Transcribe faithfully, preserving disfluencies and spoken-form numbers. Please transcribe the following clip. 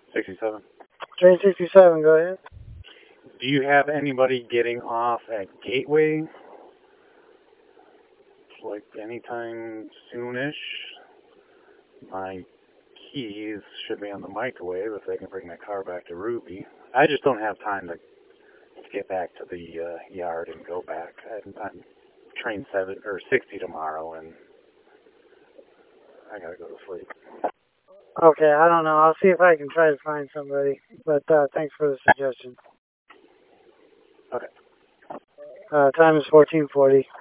sixty-seven. Train sixty-seven, go ahead. Do you have anybody getting off at Gateway? Like anytime soonish? My keys should be on the microwave if they can bring my car back to Ruby. I just don't have time to get back to the uh, yard and go back. I'm, I'm train seven or sixty tomorrow, and I gotta go to sleep. Okay, I don't know. I'll see if I can try to find somebody. But uh, thanks for the suggestion. Okay. Uh, time is fourteen forty.